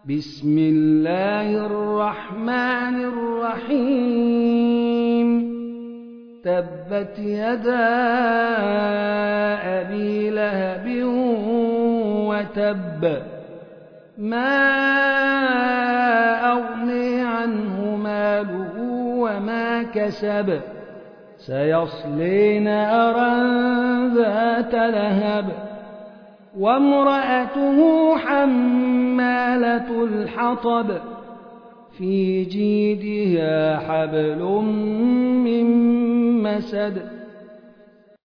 بسم الله الرحمن الرحيم تبت يدا أبي لهب وتب ما أغني عنه ماله وما كسب سيصلي نارا ذات لهب وامرأته حمالة الحطب في جيدها حبل من مسد